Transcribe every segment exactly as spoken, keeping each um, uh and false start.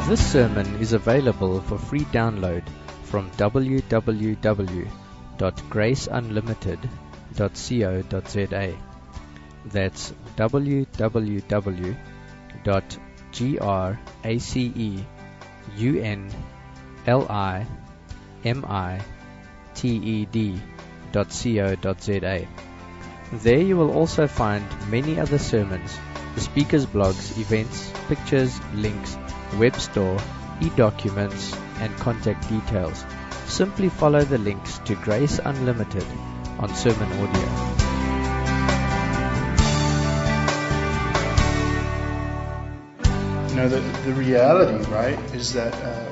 This sermon is available for free download from w w w dot grace unlimited dot co dot z a. That's w w w dot grace unlimited dot co dot z a. There you will also find many other sermons, the speakers' blogs, events, pictures, links, web store, e-documents, and contact details. Simply follow the links to Grace Unlimited on Sermon Audio. You know, the, the reality, right, is that uh,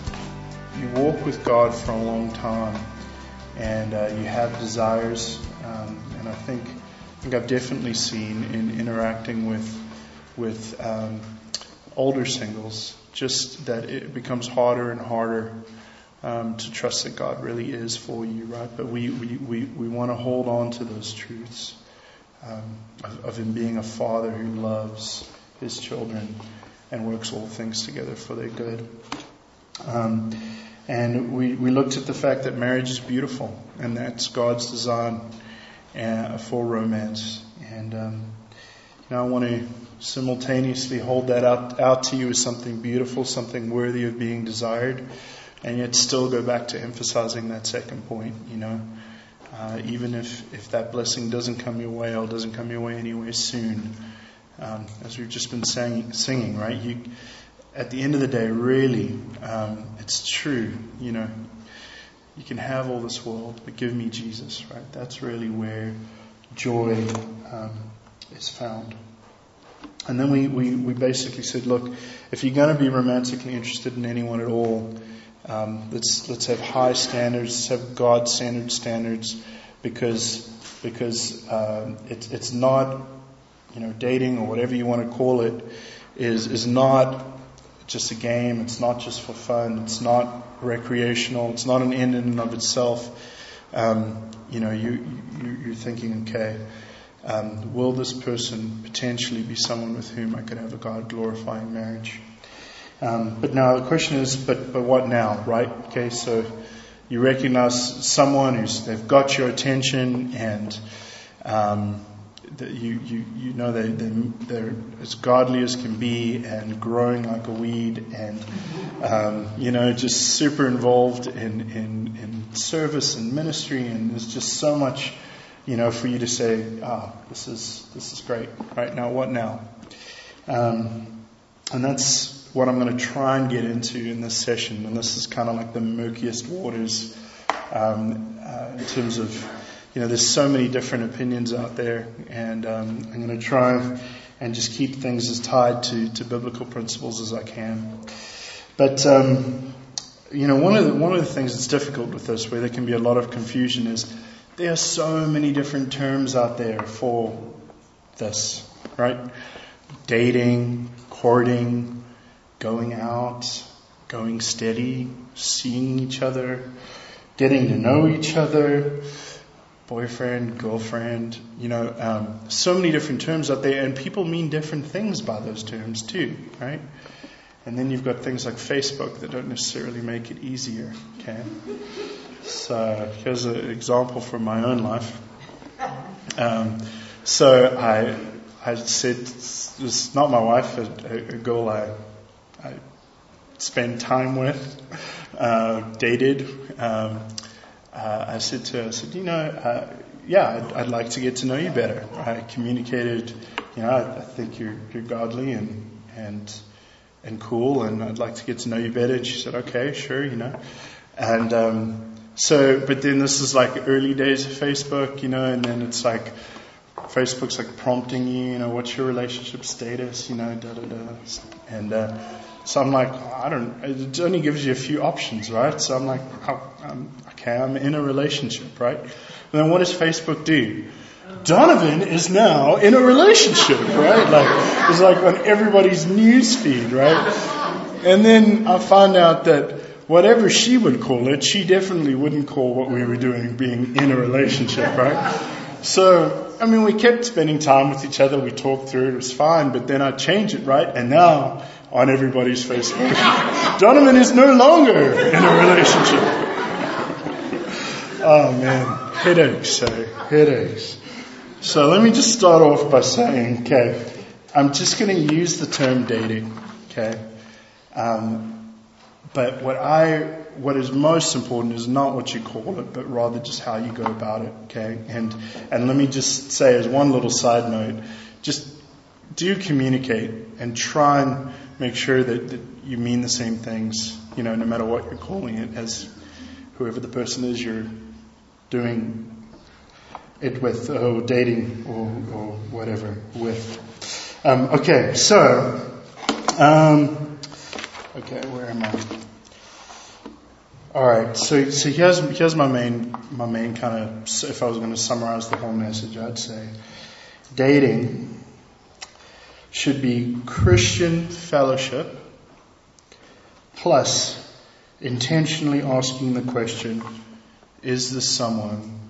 you walk with God for a long time, and uh, you have desires, um, and I think, I think I've definitely seen in interacting with with um, older singles, just that it becomes harder and harder um, to trust that God really is for you, right? But we we, we, we want to hold on to those truths um, of, of Him being a Father who loves His children and works all things together for their good. Um, and we, we looked at the fact that marriage is beautiful, and that's God's design uh, for romance. And um, you know, I want to simultaneously hold that out, out to you as something beautiful, something worthy of being desired, and yet still go back to emphasizing that second point, you know. Uh, even if, if that blessing doesn't come your way or doesn't come your way anywhere soon, um, as we've just been saying, singing, right? You, at the end of the day, really, um, it's true, you know. You can have all this world, but give me Jesus, right? That's really where joy um, is found. And then we, we, we basically said, look, if you're going to be romantically interested in anyone at all, um, let's let's have high standards, let's have God-centered standards, because because uh, it's it's not, you know, dating or whatever you want to call it is is not just a game. It's not just for fun. It's not recreational. It's not an end in and of itself. Um, you know, you, you you're thinking, okay. Um, will this person potentially be someone with whom I could have a God-glorifying marriage? Um, but now the question is, but but what now, right? Okay, so you recognize someone who's they've got your attention, and um, that you you you know they they they're as godly as can be, and growing like a weed, and um, you know just super involved in in in service and ministry, and there's just so much. You know, for you to say, ah, this is this is great. Right now, what now? Um, and that's what I'm going to try and get into in this session. And this is kind of like the murkiest waters um, uh, in terms of, you know, there's so many different opinions out there, and um, I'm going to try and just keep things as tied to, to biblical principles as I can. But um, you know, one of the, one of the things that's difficult with this, where there can be a lot of confusion, is there are so many different terms out there for this, right? Dating, courting, going out, going steady, seeing each other, getting to know each other, boyfriend, girlfriend, you know, um, so many different terms out there, and people mean different things by those terms too, right? And then you've got things like Facebook that don't necessarily make it easier, okay? So here's an example from my own life. Um, so I I said, it's not my wife, a, a girl I I spend time with, uh, dated. Um, uh, I said to her, I said, you know, uh, yeah, I'd, I'd like to get to know you better. I communicated, you know, I, I think you're you're godly and and and cool, and I'd like to get to know you better. And she said, okay, sure, you know, and. Um, So, but then this is like early days of Facebook, you know, and then it's like, Facebook's like prompting you, you know, what's your relationship status, you know, da da da. And uh, so I'm like, I don't, it only gives you a few options, right? So I'm like, oh, um, okay, I'm in a relationship, right? And then what does Facebook do? Donovan is now in a relationship, right? Like, it's like on everybody's news feed, right? And then I find out that whatever she would call it, she definitely wouldn't call what we were doing being in a relationship, right? So I mean, we kept spending time with each other. We talked through it. It was fine. But then I changed it, right? And now, on everybody's Facebook, Donovan is no longer in a relationship. Oh, man. Headaches, so headaches. So let me just start off by saying, okay, I'm just going to use the term dating, okay? Um, but what I... What is most important is not what you call it, but rather just how you go about it, okay? And and let me just say as one little side note, just do communicate and try and make sure that, that you mean the same things, you know, no matter what you're calling it, as whoever the person is you're doing it with, or dating, or, or whatever with. Um, okay, so, um, okay, where am I? All right, so so here's here's my main my main kind of, if I was going to summarize the whole message, I'd say dating should be Christian fellowship plus intentionally asking the question, is this someone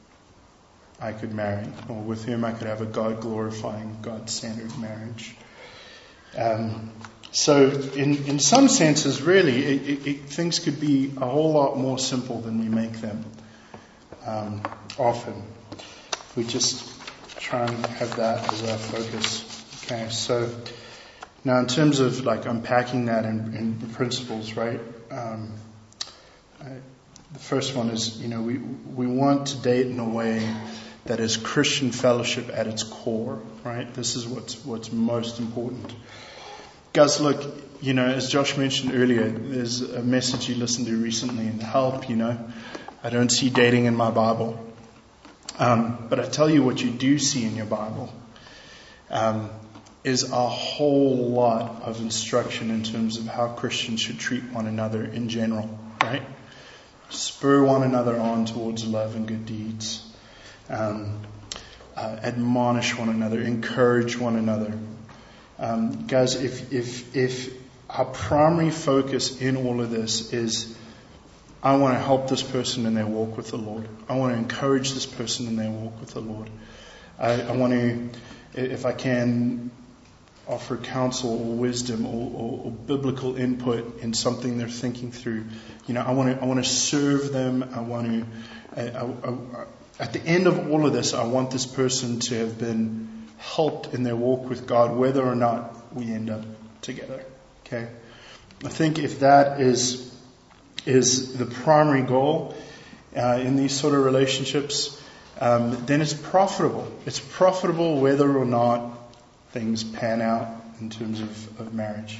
I could marry, or with whom I could have a God glorifying, God centered marriage? Um, So in, in some senses, really, it, it, it, things could be a whole lot more simple than we make them um, often. If we just try and have that as our focus. Okay, so now in terms of like unpacking that in, in principles, right? Um, I, the first one is, you know, we we want to date in a way that is Christian fellowship at its core, right? This is what's what's most important. Guys, look, you know, as Josh mentioned earlier, there's a message he listened to recently in Help, you know. I don't see dating in my Bible. Um, but I tell you what you do see in your Bible um, is a whole lot of instruction in terms of how Christians should treat one another in general, right? Spur one another on towards love and good deeds. Um, uh, admonish one another, encourage one another. Um, guys, if, if, if our primary focus in all of this is, I want to help this person in their walk with the Lord. I want to encourage this person in their walk with the Lord. I, I want to, if I can, offer counsel or wisdom or, or, or biblical input in something they're thinking through. You know, I want to, I want to serve them. I want to, I, I, I, at the end of all of this, I want this person to have been helped in their walk with God, whether or not we end up together. Okay, I think if that is is the primary goal uh, in these sort of relationships, um, then it's profitable. It's profitable whether or not things pan out in terms of, of marriage.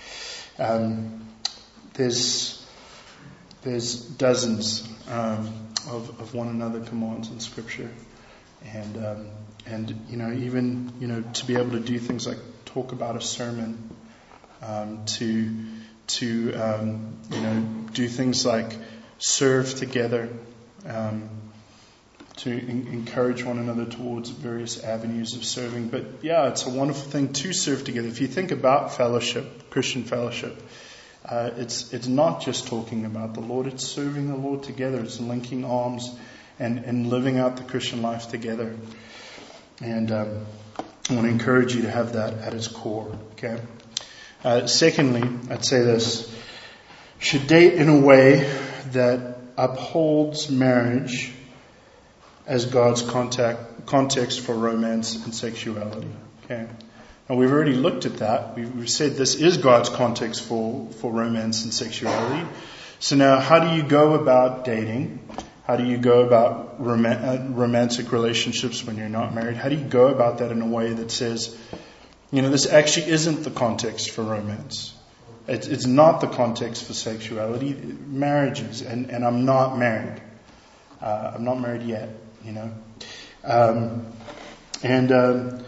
Um, there's there's dozens um, of, of one another commands in Scripture, and um, and you know even you know to be able to do things like talk about a sermon, um, to to um, you know do things like serve together, um, to in- encourage one another towards various avenues of serving. But yeah, it's a wonderful thing to serve together. If you think about fellowship, Christian fellowship, uh, it's it's not just talking about the Lord, it's serving the Lord together. It's linking arms and, and living out the Christian life together. And um, I want to encourage you to have that at its core. Okay. Uh, secondly, I'd say this: should date in a way that upholds marriage as God's contact, context for romance and sexuality. Okay. And we've already looked at that. We've, we've said this is God's context for, for romance and sexuality. So now, how do you go about dating? How do you go about rom- uh, romantic relationships when you're not married? How do you go about that in a way that says, you know, this actually isn't the context for romance. It's, it's not the context for sexuality. Marriages, and, and I'm not married. Uh, I'm not married yet, you know. Um, and um,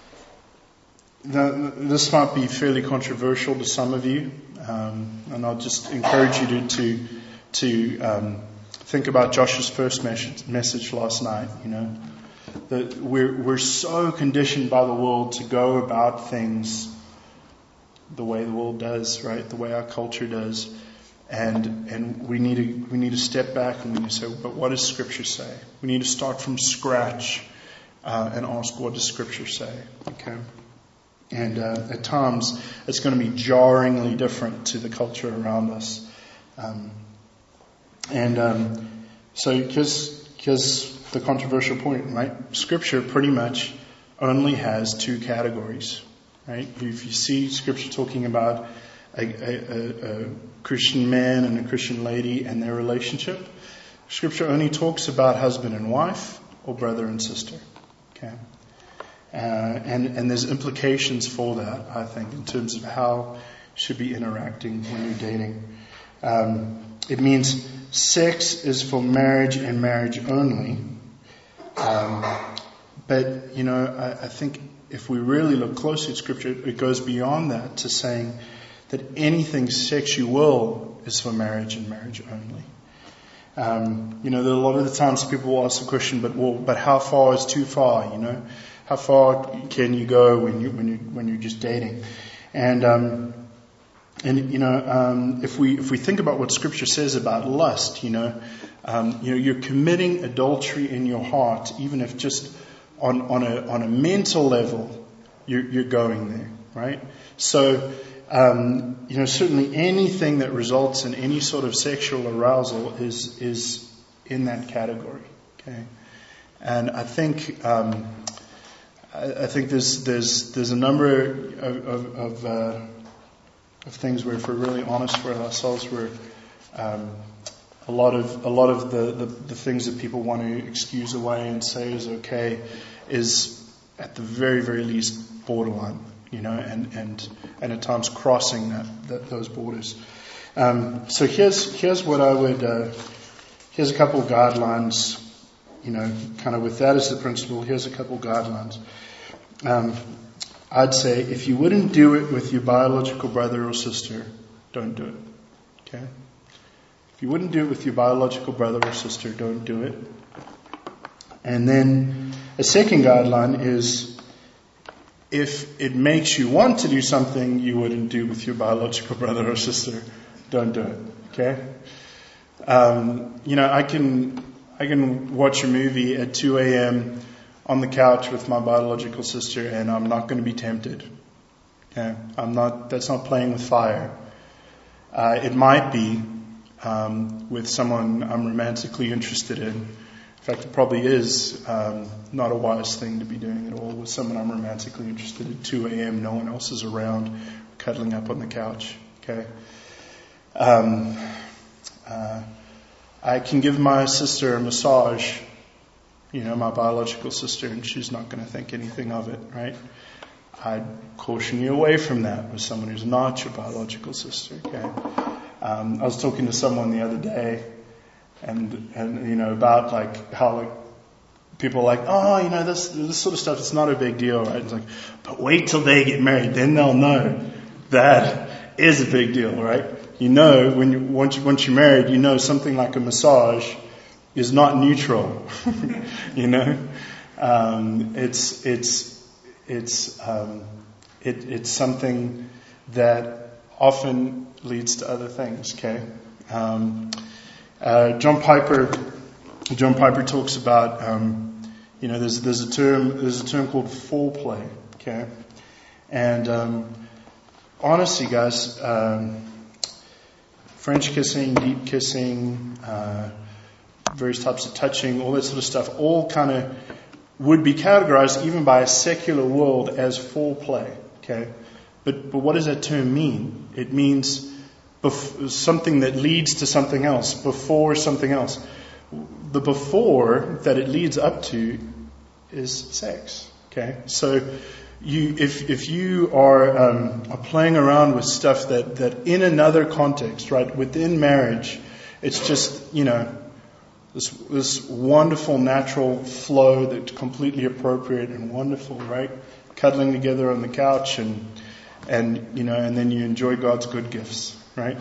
the, this might be fairly controversial to some of you, um, and I'll just encourage you to to, to um, think about Josh's first message, message last night. You know, that we're we're so conditioned by the world to go about things the way the world does, right? The way our culture does. And and we need to we need to step back and we need to say, but what does Scripture say? We need to start from scratch uh, and ask, what does Scripture say? Okay. And uh, at times, it's going to be jarringly different to the culture around us. Um, and um, so, because because the controversial point, right? Scripture pretty much only has two categories, right? If you see Scripture talking about a, a, a Christian man and a Christian lady and their relationship, Scripture only talks about husband and wife or brother and sister. Okay. Uh, and, and there's implications for that, I think, in terms of how you should be interacting when you're dating. Um, it means sex is for marriage and marriage only. Um, but, you know, I, I think if we really look closely at Scripture, it goes beyond that to saying that anything sexual is for marriage and marriage only. Um, you know, there are a lot of the times people will ask the question, but well, but how far is too far, you know? How far can you go when you when you when you're just dating? And um, and you know, um, if we if we think about what Scripture says about lust, you know, um, you know, you're committing adultery in your heart, even if just on on a on a mental level, you're you're going there, right? So, um, you know, certainly anything that results in any sort of sexual arousal is is in that category, okay? And I think. Um, I think there's there's there's a number of of, of, uh, of things where, if we're really honest with ourselves, where um, a lot of a lot of the, the, the things that people want to excuse away and say is okay is at the very very least borderline, you know, and and, and at times crossing that, that those borders. Um, so here's here's what I would uh, here's a couple of guidelines. You know, kind of with that as the principle, here's a couple guidelines. Um, I'd say if you wouldn't do it with your biological brother or sister, don't do it. Okay? If you wouldn't do it with your biological brother or sister, don't do it. And then a second guideline is if it makes you want to do something you wouldn't do with your biological brother or sister, don't do it. Okay? Um, you know, I can... I can watch a movie at two a.m. on the couch with my biological sister, and I'm not going to be tempted. Okay, I'm not. That's not playing with fire. Uh, it might be um, with someone I'm romantically interested in. In fact, it probably is um, not a wise thing to be doing at all with someone I'm romantically interested in. At two a.m., no one else is around, cuddling up on the couch. Okay. Um, uh, I can give my sister a massage, you know, my biological sister, and she's not going to think anything of it, right? I'd caution you away from that with someone who's not your biological sister, okay? Um, I was talking to someone the other day, and, and you know, about like how like people are like, oh, you know, this this sort of stuff, it's not a big deal, right? It's like, but wait till they get married, then they'll know that is a big deal, right? You know, when you, once, you, once you're married, you know something like a massage is not neutral. you know, um, it's it's it's um, it, it's something that often leads to other things. Okay, um, uh, John Piper. John Piper talks about um, you know there's there's a term there's a term called foreplay. Okay, and um, honestly, guys. Um, French kissing, deep kissing, uh, various types of touching, all that sort of stuff, all kind of would be categorized even by a secular world as foreplay. Okay, but but what does that term mean? It means bef- something that leads to something else, before something else. The before that it leads up to is sex. Okay, so. You, if if you are, um, are playing around with stuff that, that in another context, right, within marriage, it's just, you know, this this wonderful natural flow that's completely appropriate and wonderful, right? Cuddling together on the couch and and you know, and then you enjoy God's good gifts, right?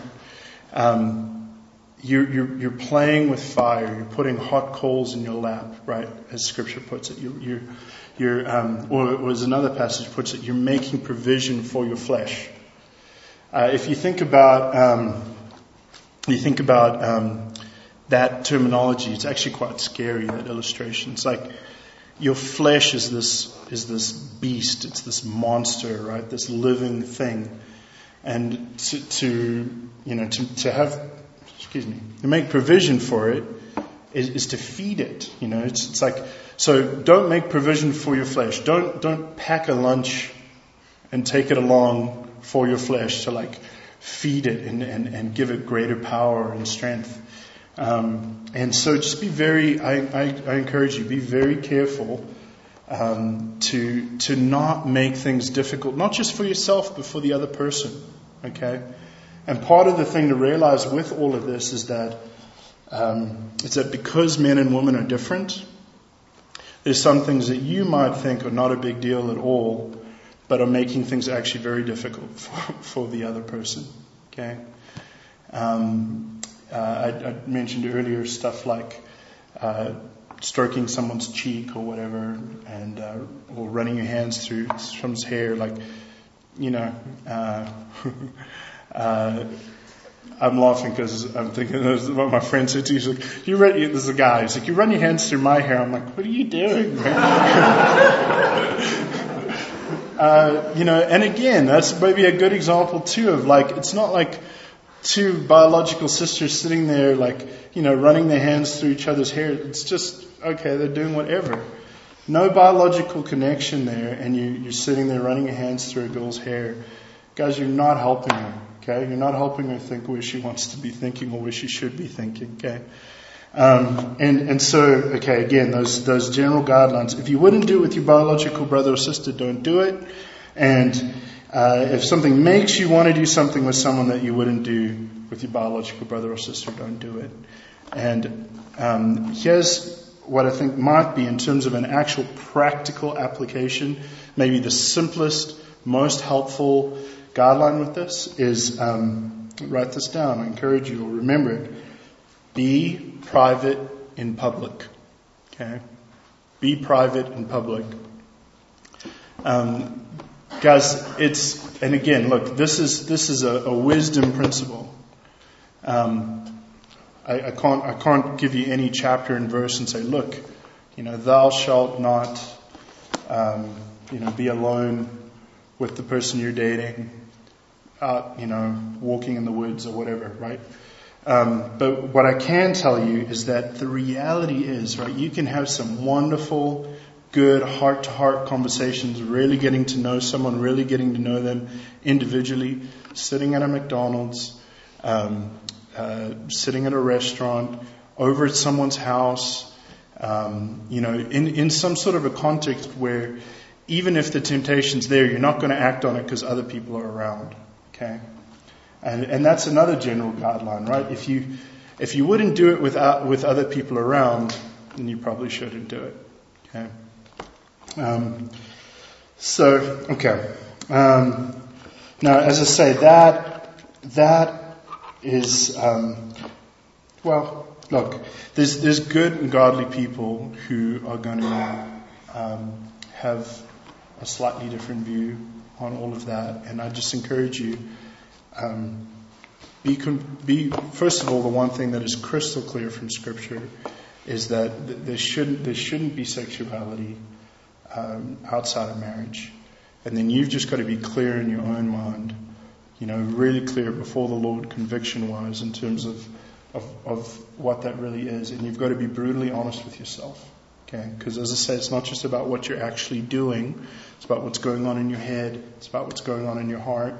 Um, you're you're you're playing with fire. You're putting hot coals in your lap, right? As Scripture puts it, you you're You're, um, or as another passage puts it, you're making provision for your flesh. Uh, if you think about, um, you think about um, that terminology, it's actually quite scary. That illustration. It's like, your flesh is this is this beast, it's this monster, right? This living thing. And to, to you know, to, to have, excuse me, to make provision for it is, is to feed it. You know, it's, it's like, so don't make provision for your flesh. Don't don't pack a lunch and take it along for your flesh to like feed it and, and, and give it greater power and strength. Um, and so just be very, I, I, I encourage you, be very careful um, to to not make things difficult, not just for yourself, but for the other person. Okay? And part of the thing to realize with all of this is that um, it's that because men and women are different, there's some things that you might think are not a big deal at all, but are making things actually very difficult for, for the other person. Okay? Um, uh, I, I mentioned earlier stuff like uh, stroking someone's cheek or whatever, and uh, or running your hands through someone's hair, like, you know. Uh, uh, I'm laughing because I'm thinking this is what my friend said to you. He's like, you run, this is a guy. He's like, you run your hands through my hair. I'm like, what are you doing, uh, you know, and again, that's maybe a good example too of like, it's not like two biological sisters sitting there like, you know, running their hands through each other's hair. It's just, okay, they're doing whatever. No biological connection there, and you, you're sitting there running your hands through a girl's hair. Guys, you're not helping her, okay? You're not helping her think where she wants to be thinking or where she should be thinking, okay? Um, and, and so, okay, again, those, those general guidelines. If you wouldn't do it with your biological brother or sister, don't do it. And uh, if something makes you want to do something with someone that you wouldn't do with your biological brother or sister, don't do it. And um, here's what I think might be, in terms of an actual practical application, maybe the simplest, most helpful guideline with this is, um, write this down. I encourage you to remember it. Be private in public. Okay? Be private in public. Um, guys, it's, and again, look, this is, this is a, a wisdom principle. Um, I, I can't, I can't give you any chapter and verse and say, look, you know, thou shalt not, um, you know, be alone with the person you're dating, out, you know, walking in the woods or whatever, right? Um, but what I can tell you is that the reality is, right, you can have some wonderful, good heart-to-heart conversations, really getting to know someone, really getting to know them individually, sitting at a McDonald's, um, uh, sitting at a restaurant, over at someone's house, um, you know, in, in some sort of a context where even if the temptation's there, you're not going to act on it because other people are around. Okay? And, and that's another general guideline, right? If you if you wouldn't do it without with other people around, then you probably shouldn't do it. Okay. Um, so okay. Um, now, as I say, that that is um, well. Look, there's there's good and godly people who are going to um, have a slightly different view on all of that, and I just encourage you. Um, be, be first of all, the one thing that is crystal clear from Scripture is that there shouldn't there shouldn't be sexuality um, outside of marriage, and then you've just got to be clear in your own mind, you know, really clear before the Lord, conviction-wise, in terms of of, of what that really is, and you've got to be brutally honest with yourself, okay? Because as I say, it's not just about what you're actually doing; it's about what's going on in your head, it's about what's going on in your heart.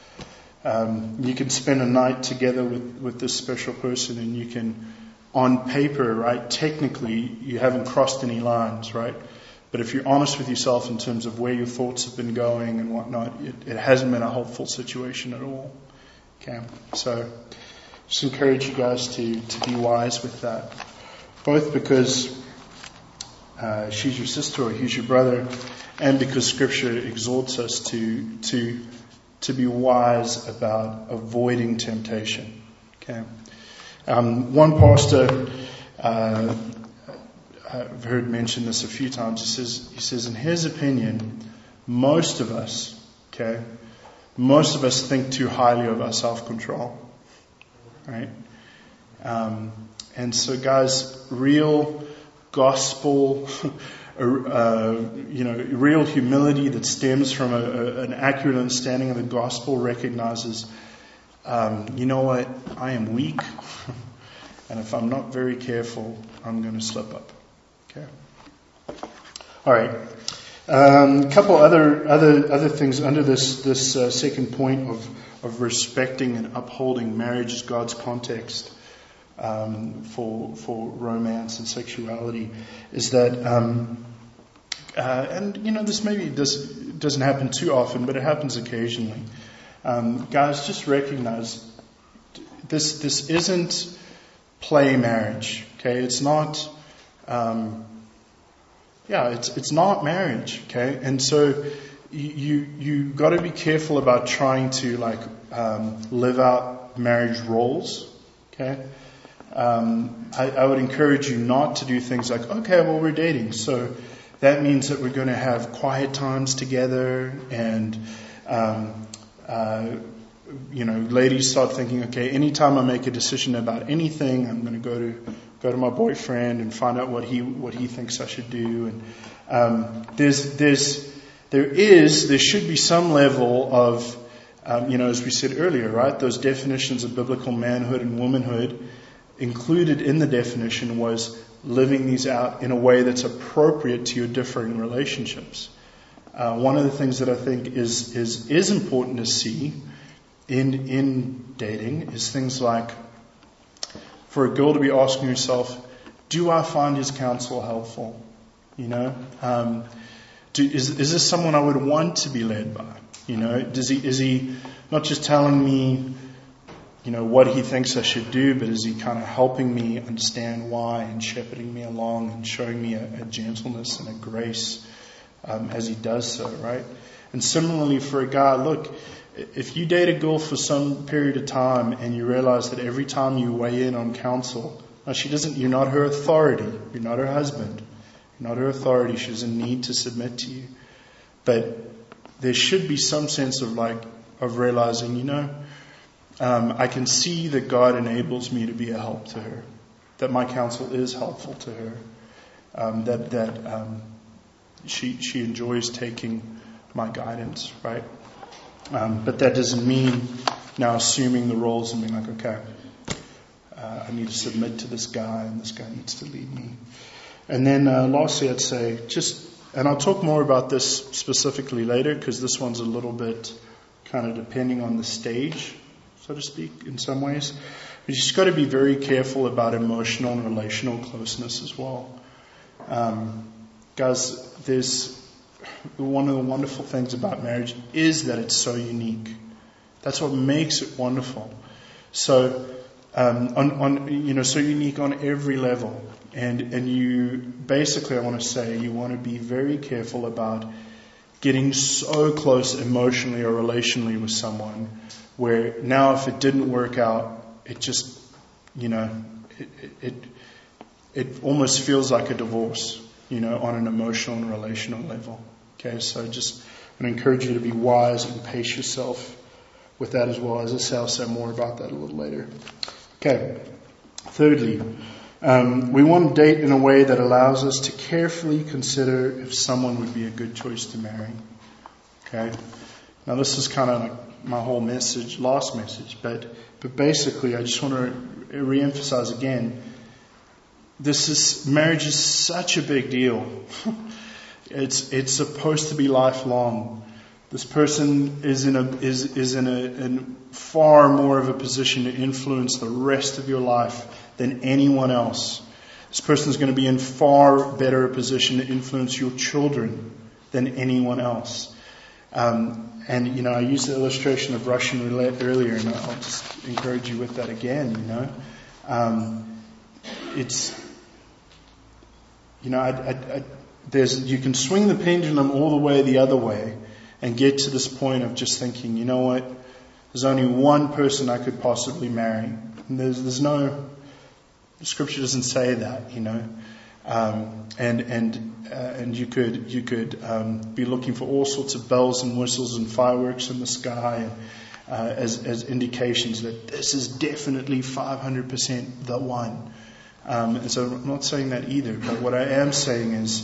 Um, you can spend a night together with, with this special person, and you can, on paper, right, technically, you haven't crossed any lines, right? But if you're honest with yourself in terms of where your thoughts have been going and whatnot, it, it hasn't been a helpful situation at all. Okay, so just encourage you guys to, to be wise with that. Both because uh, she's your sister or he's your brother, and because Scripture exhorts us to to to be wise about avoiding temptation. Okay. Um, one pastor, uh, I've heard mention this a few times. He says, he says, in his opinion, most of us, okay, most of us think too highly of our self-control, right? Um, and so, guys, real gospel a, uh, you know, real humility that stems from a, a, an accurate understanding of the gospel recognizes, um, you know what, I am weak, and if I'm not very careful, I'm going to slip up. Okay. All right. A um, couple other other other things under this this uh, second point of of respecting and upholding marriage as God's context um, for for romance and sexuality is that, um, uh, and you know, this maybe does doesn't happen too often, but it happens occasionally. Um, guys, just recognize this this isn't play marriage. Okay, it's not. Um, Yeah, it's it's not marriage, okay? And so you you got to be careful about trying to like um, live out marriage roles, okay? Um, I, I would encourage you not to do things like, okay, well, we're dating, so that means that we're going to have quiet times together, and um, uh, you know, ladies start thinking, okay, anytime I make a decision about anything, I'm going to go to go to my boyfriend and find out what he what he thinks I should do. And um, there's there's there is there should be some level of um, you know, as we said earlier, right? Those definitions of biblical manhood and womanhood, included in the definition was living these out in a way that's appropriate to your differing relationships. Uh, one of the things that I think is is is important to see in in dating is things like, for a girl to be asking herself, do I find his counsel helpful? You know, um, do, is is this someone I would want to be led by? You know, does he is he not just telling me, you know, what he thinks I should do, but is he kind of helping me understand why and shepherding me along and showing me a, a gentleness and a grace um, as he does so, right? And similarly for a guy, look, if you date a girl for some period of time and you realize that every time you weigh in on counsel, now she doesn't, you're not her authority, you're not her husband, you're not her authority, she doesn't need to submit to you. But there should be some sense of like, of realizing, you know, um, I can see that God enables me to be a help to her, that my counsel is helpful to her, um, that, that um, she, she enjoys taking my guidance, right? Um, but that doesn't mean now assuming the roles and being like, okay, uh, I need to submit to this guy and this guy needs to lead me. And then uh, lastly, I'd say just, and I'll talk more about this specifically later because this one's a little bit kind of depending on the stage, so to speak, in some ways. But you just got to be very careful about emotional and relational closeness as well. Um, guys, there's one of the wonderful things about marriage is that it's so unique. That's what makes it wonderful. So, um, on, on you know, so unique on every level. And and you basically, I want to say, you want to be very careful about getting so close emotionally or relationally with someone, where now if it didn't work out, it just, you know, it it it almost feels like a divorce, you know, on an emotional and relational level. Okay, so just I encourage you to be wise and pace yourself with that as well. As I say, I'll say more about that a little later. Okay, thirdly, um, we want to date in a way that allows us to carefully consider if someone would be a good choice to marry. Okay, now this is kind of like my whole message, last message, but but basically, I just want to reemphasize again. This is marriage is such a big deal. It's it's supposed to be lifelong. This person is in a is is in a in far more of a position to influence the rest of your life than anyone else. This person is going to be in far better a position to influence your children than anyone else. Um, and you know, I used the illustration of Russian roulette earlier, and I'll just encourage you with that again. You know, um, it's you know, I. I, I There's, you can swing the pendulum all the way the other way and get to this point of just thinking, you know what, there's only one person I could possibly marry. And there's, there's no, the scripture doesn't say that, you know. Um, and and uh, and you could you could um, be looking for all sorts of bells and whistles and fireworks in the sky and, uh, as as indications that this is definitely five hundred percent the one. Um, and so I'm not saying that either. But what I am saying is,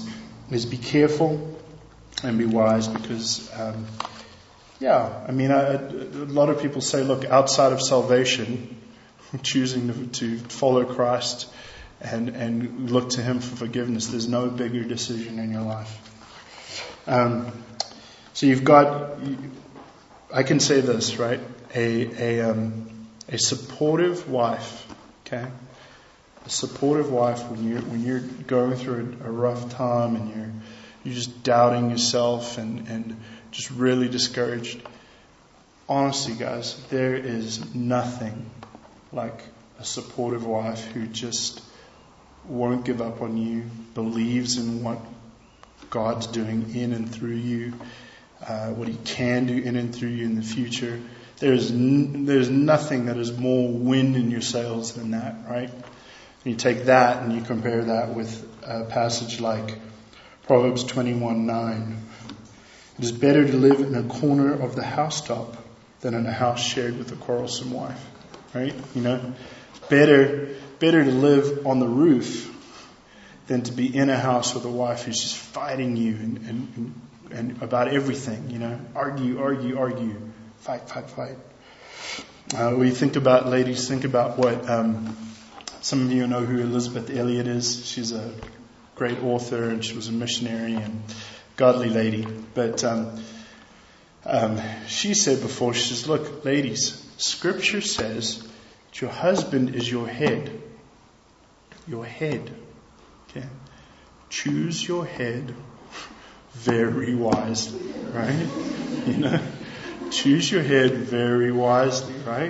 is be careful and be wise, because, um, yeah, I mean, I, a lot of people say, look, outside of salvation, choosing to, to follow Christ and, and look to Him for forgiveness, there's no bigger decision in your life. Um, so you've got, I can say this, right? A, a, um, a supportive wife, okay? A supportive wife when you're, when you're going through a, a rough time and you're, you're just doubting yourself and, and just really discouraged. Honestly, guys, there is nothing like a supportive wife who just won't give up on you, believes in what God's doing in and through you, uh, what He can do in and through you in the future. There's n- there's nothing that is more wind in your sails than that, right? You take that and you compare that with a passage like Proverbs twenty-one nine. It is better to live in a corner of the housetop than in a house shared with a quarrelsome wife. Right? You know, better better to live on the roof than to be in a house with a wife who's just fighting you and, and, and about everything. You know, argue, argue, argue, fight, fight, fight. Uh, we think about, ladies, think about what um, some of you know who Elizabeth Elliot is. She's a great author and she was a missionary and godly lady. But um, um, she said before, she says, look, ladies, Scripture says that your husband is your head. Your head. Okay? Choose your head very wisely, right? You know? Choose your head very wisely, right?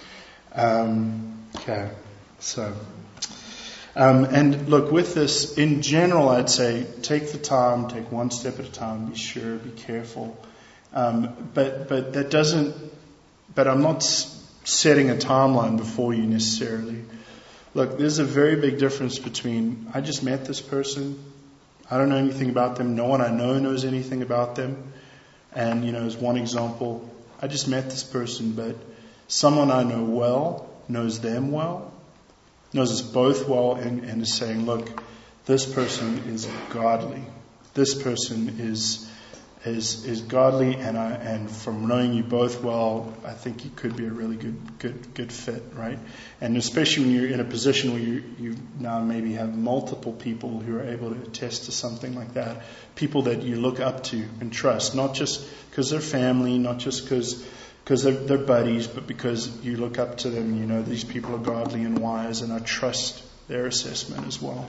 Um, okay. So, um, and look, with this, in general, I'd say take the time, take one step at a time, be sure, be careful. Um, but, but that doesn't, but I'm not setting a timeline before you necessarily. Look, there's a very big difference between, I just met this person, I don't know anything about them, no one I know knows anything about them. And, you know, as one example, I just met this person, but someone I know well knows them well, knows us both well, and, and is saying, look, this person is godly. This person is is is godly, and I and from knowing you both well, I think you could be a really good good good fit, right? And especially when you're in a position where you you now maybe have multiple people who are able to attest to something like that, people that you look up to and trust, not just because they're family, not just because because they're, they're buddies, but because you look up to them, you know these people are godly and wise, and I trust their assessment as well.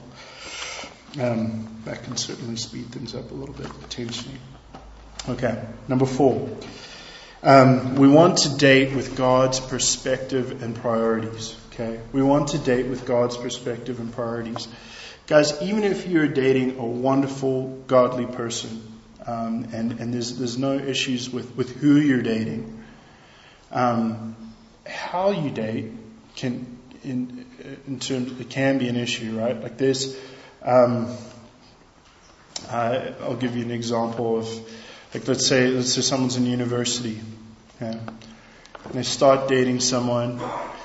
Um, that can certainly speed things up a little bit potentially. Okay, number four. Um, we want to date with God's perspective and priorities. Okay, we want to date with God's perspective and priorities. Guys, even if you're dating a wonderful, godly person, um, and, and there's there's no issues with, with who you're dating, um, how you date can in in terms it can be an issue, right? Like this, um, I, I'll give you an example of. Like let's say let's say someone's in university, yeah, and they start dating someone,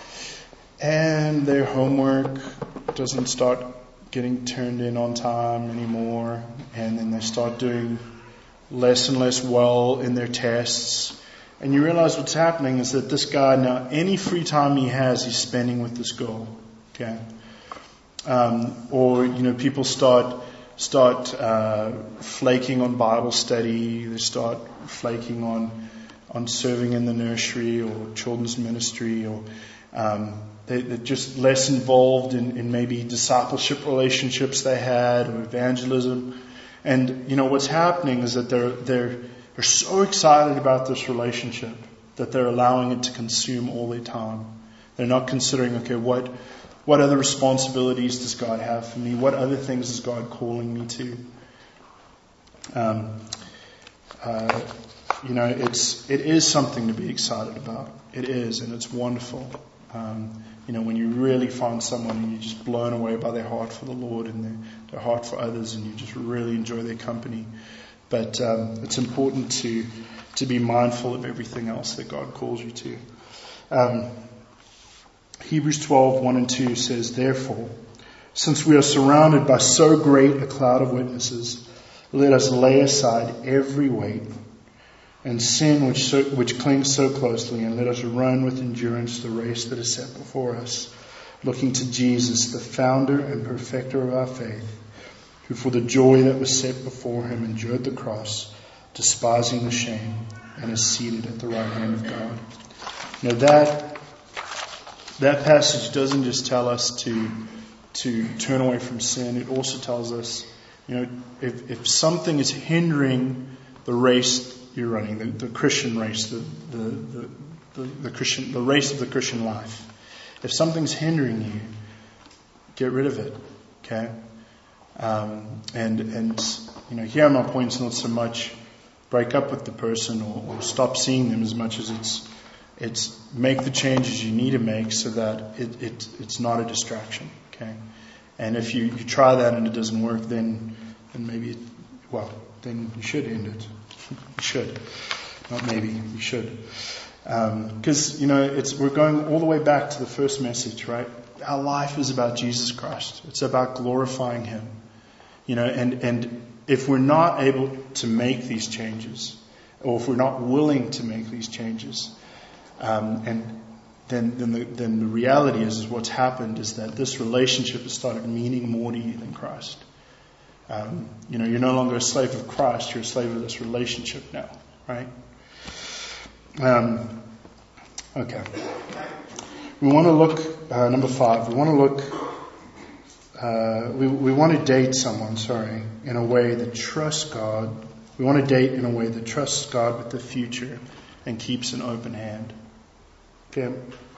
and their homework doesn't start getting turned in on time anymore, and then they start doing less and less well in their tests, and you realize what's happening is that this guy now, any free time he has, he's spending with this girl, okay, um, or you know people start. start uh, flaking on Bible study, they start flaking on on serving in the nursery or children's ministry, or um, they, they're just less involved in, in maybe discipleship relationships they had or evangelism. And you know what's happening is that they're they're they're so excited about this relationship that they're allowing it to consume all their time. They're not considering, okay, what What other responsibilities does God have for me? What other things is God calling me to? Um, uh, you know, it's it is something to be excited about. It is, and it's wonderful. Um, you know, when you really find someone and you're just blown away by their heart for the Lord and their, their heart for others, and you just really enjoy their company. But um, it's important to to be mindful of everything else that God calls you to. Um, Hebrews twelve, one and two says, therefore, since we are surrounded by so great a cloud of witnesses, let us lay aside every weight and sin which so, which clings so closely, and let us run with endurance the race that is set before us, looking to Jesus, the founder and perfecter of our faith, who for the joy that was set before him endured the cross, despising the shame, and is seated at the right hand of God. Now that that passage doesn't just tell us to to turn away from sin. It also tells us, you know, if, if something is hindering the race you're running, the, the Christian race, the the, the the the Christian the race of the Christian life, if something's hindering you, get rid of it. Okay, um, and and you know, here my point's not so much break up with the person or, or stop seeing them as much as it's it's make the changes you need to make so that it, it it's not a distraction. Okay, and if you, you try that and it doesn't work, then then maybe it, well then you should end it. You should, not maybe you should, because um, you know it's we're going all the way back to the first message, right? Our life is about Jesus Christ. It's about glorifying Him, you know, and and if we're not able to make these changes, or if we're not willing to make these changes, um, and then then the, then the reality is, is what's happened is that this relationship has started meaning more to you than Christ. Um, you know, you're no longer a slave of Christ, you're a slave of this relationship now, right? Um, okay. We want to look, uh, number five, we want to look, uh, we, we want to date someone, sorry, in a way that trusts God. We want to date in a way that trusts God with the future and keeps an open hand. Okay.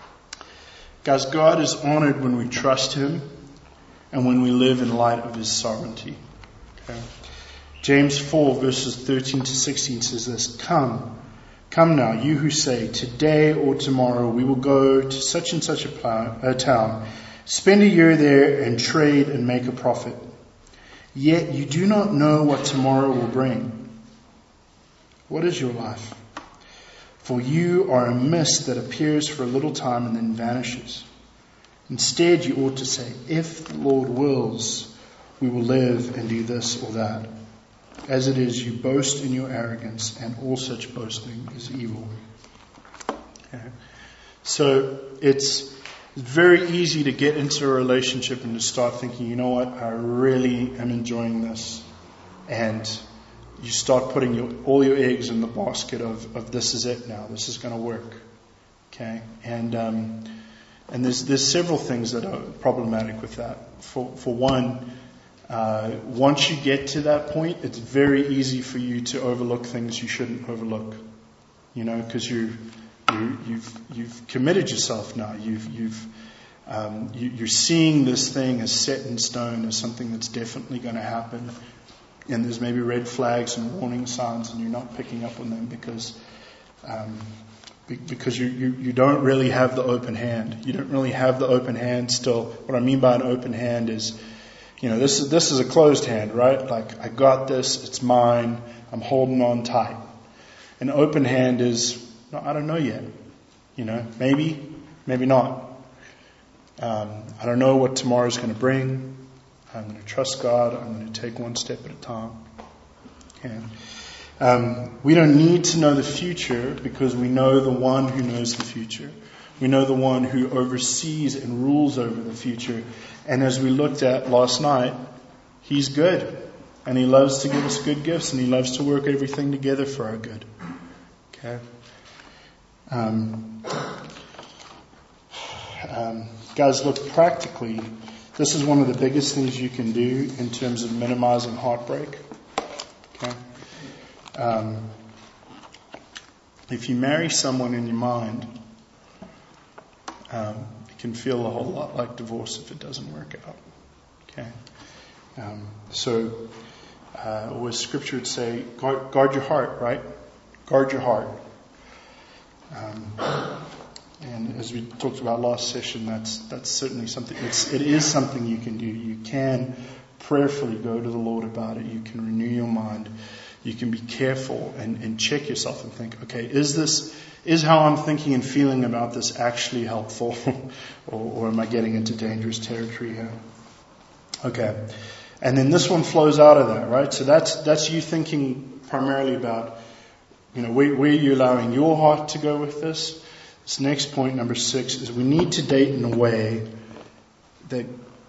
Guys, God is honored when we trust Him and when we live in light of His sovereignty. Okay. James four verses thirteen to sixteen says this: Come, come now, you who say, today or tomorrow we will go to such and such a, plow, a town, spend a year there and trade and make a profit. Yet you do not know what tomorrow will bring. What is your life? For you are a mist that appears for a little time and then vanishes. Instead, you ought to say, if the Lord wills, we will live and do this or that. As it is, you boast in your arrogance, and all such boasting is evil. Okay. So it's very easy to get into a relationship and to start thinking, you know what, I really am enjoying this. And you start putting your, all your eggs in the basket of, of this is it now, this is going to work. Okay, and um, and there's there's several things that are problematic with that. For for one, uh, once you get to that point, it's very easy for you to overlook things you shouldn't overlook. You know, because you you you've you've committed yourself now. You've you've um, you, you're seeing this thing as set in stone, as something that's definitely going to happen. And there's maybe red flags and warning signs, and you're not picking up on them because um, because you, you, you don't really have the open hand. You don't really have the open hand still. What I mean by an open hand is, you know, this is this is a closed hand, right? Like, I got this, it's mine, I'm holding on tight. An open hand is, no, I don't know yet. You know, maybe, maybe not. Um, I don't know what tomorrow's going to bring. I'm going to trust God. I'm going to take one step at a time. Okay. Um, we don't need to know the future because we know the one who knows the future. We know the one who oversees and rules over the future. And as we looked at last night, He's good. And He loves to give us good gifts, and He loves to work everything together for our good. Okay. Um, um, guys, look, practically, this is one of the biggest things you can do in terms of minimizing heartbreak. Okay. Um, if you marry someone in your mind, um, it can feel a whole lot like divorce if it doesn't work out. Okay. Um, so, uh, with Scripture would say, guard, guard your heart, right? Guard your heart. Um, And as we talked about last session, that's that's certainly something. It's it is something you can do. You can prayerfully go to the Lord about it. You can renew your mind. You can be careful and, and check yourself and think, okay, is this is how I'm thinking and feeling about this actually helpful, or, or am I getting into dangerous territory here? Okay. And then this one flows out of that, right? So that's that's you thinking primarily about, you know, where, where you're allowing your heart to go with this. This next point, number six, is we need to date in a way that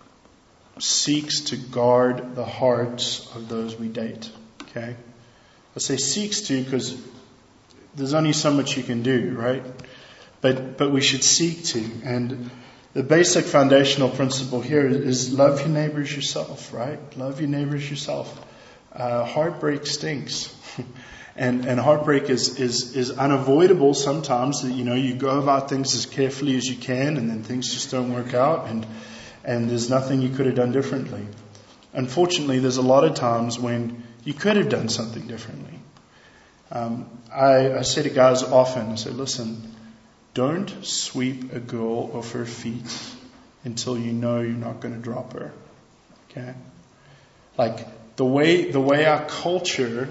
seeks to guard the hearts of those we date. Okay? I say seeks to because there's only so much you can do, right? But but we should seek to. And the basic foundational principle here is love your neighbors yourself, right? Love your neighbors yourself. Uh, heartbreak stinks. and and heartbreak is, is, is unavoidable sometimes. That, you know, you go about things as carefully as you can and then things just don't work out and and there's nothing you could have done differently. Unfortunately, there's a lot of times when you could have done something differently. Um, I, I say to guys often, I say, listen, don't sweep a girl off her feet until you know you're not going to drop her. Okay? Like the way the way our culture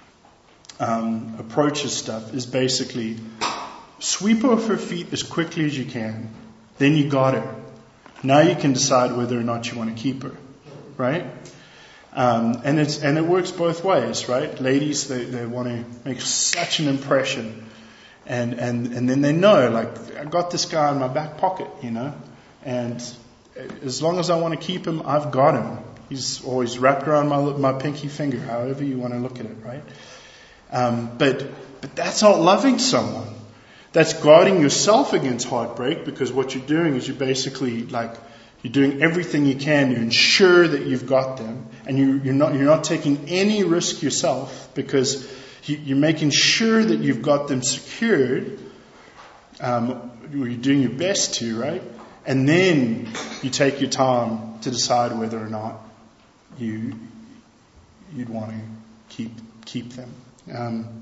um, approaches stuff is basically sweep her off her feet as quickly as you can. Then you got her. Now you can decide whether or not you want to keep her. Right? Um, and it's and it works both ways, right? Ladies, they, they want to make such an impression. And, and and then they know, like, I got this guy in my back pocket, you know. And as long as I want to keep him, I've got him. He's always wrapped around my my pinky finger, however you want to look at it, right? Um, but but that's not loving someone. That's guarding yourself against heartbreak, because what you're doing is you're basically like you're doing everything you can to ensure that you've got them, and you, you're not you're not taking any risk yourself because you're making sure that you've got them secured. Um, you're doing your best to, right? And then you take your time to decide whether or not you you'd want to keep keep them. Um,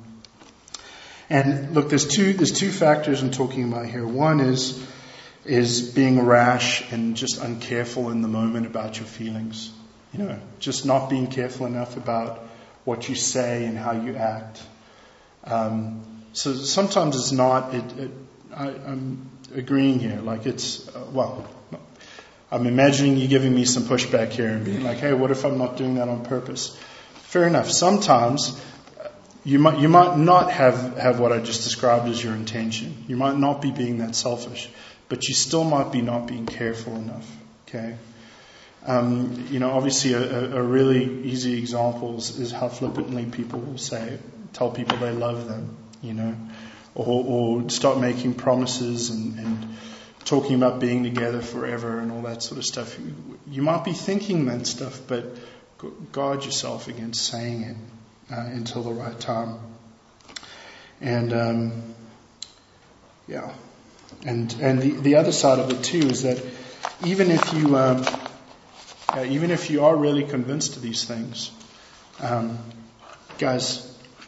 and look, there's two there's two factors I'm talking about here. One is is being rash and just uncareful in the moment about your feelings. You know, just not being careful enough about what you say and how you act. Um, so sometimes it's not, it, it, I, I'm agreeing here, like it's, uh, well, I'm imagining you giving me some pushback here and being like, hey, what if I'm not doing that on purpose? Fair enough. Sometimes you might, you might not have, have what I just described as your intention. You might not be being that selfish, but you still might be not being careful enough. Okay? Um, you know, obviously a, a really easy example is, is how flippantly people will say, tell people they love them, you know, or, or start making promises and, and talking about being together forever and all that sort of stuff. You, you might be thinking that stuff, but guard yourself against saying it uh, until the right time. And, um, yeah. And, and the, the other side of it too is that even if you, um, Uh, even if you are really convinced of these things, um, guys,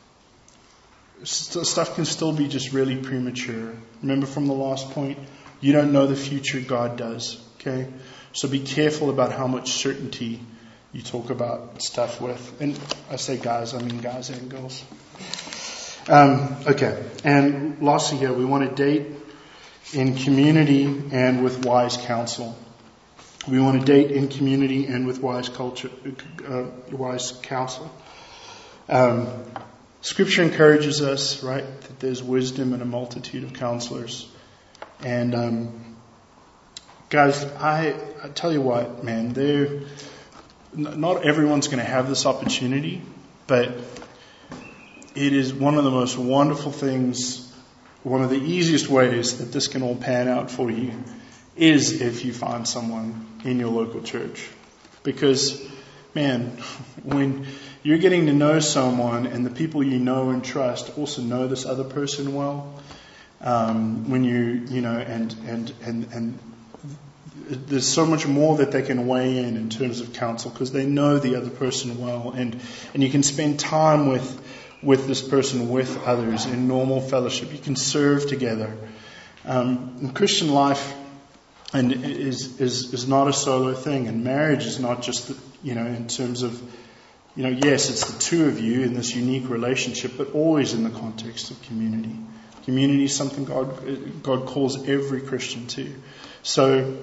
st- stuff can still be just really premature. Remember from the last point, you don't know the future, God does. Okay, so be careful about how much certainty you talk about stuff with. And I say guys, I mean guys and girls. Um, okay, and lastly here, we want to date in community and with wise counsel. We want to date in community and with wise culture, uh, wise counsel. Um, scripture encourages us, right, that there's wisdom in a multitude of counselors. And um, guys, I, I tell you what, man, they're, not everyone's going to have this opportunity, but it is one of the most wonderful things, one of the easiest ways that this can all pan out for you is if you find someone in your local church. Because, man, when you're getting to know someone and the people you know and trust also know this other person well, um, when you, you know, and, and, and, and there's so much more that they can weigh in in terms of counsel because they know the other person well, and, and you can spend time with, with this person, with others in normal fellowship. You can serve together. Um, in Christian life, And is is is not a solo thing, and marriage is not just the, you know in terms of you know yes it's the two of you in this unique relationship, but always in the context of community. Community is something God God calls every Christian to. So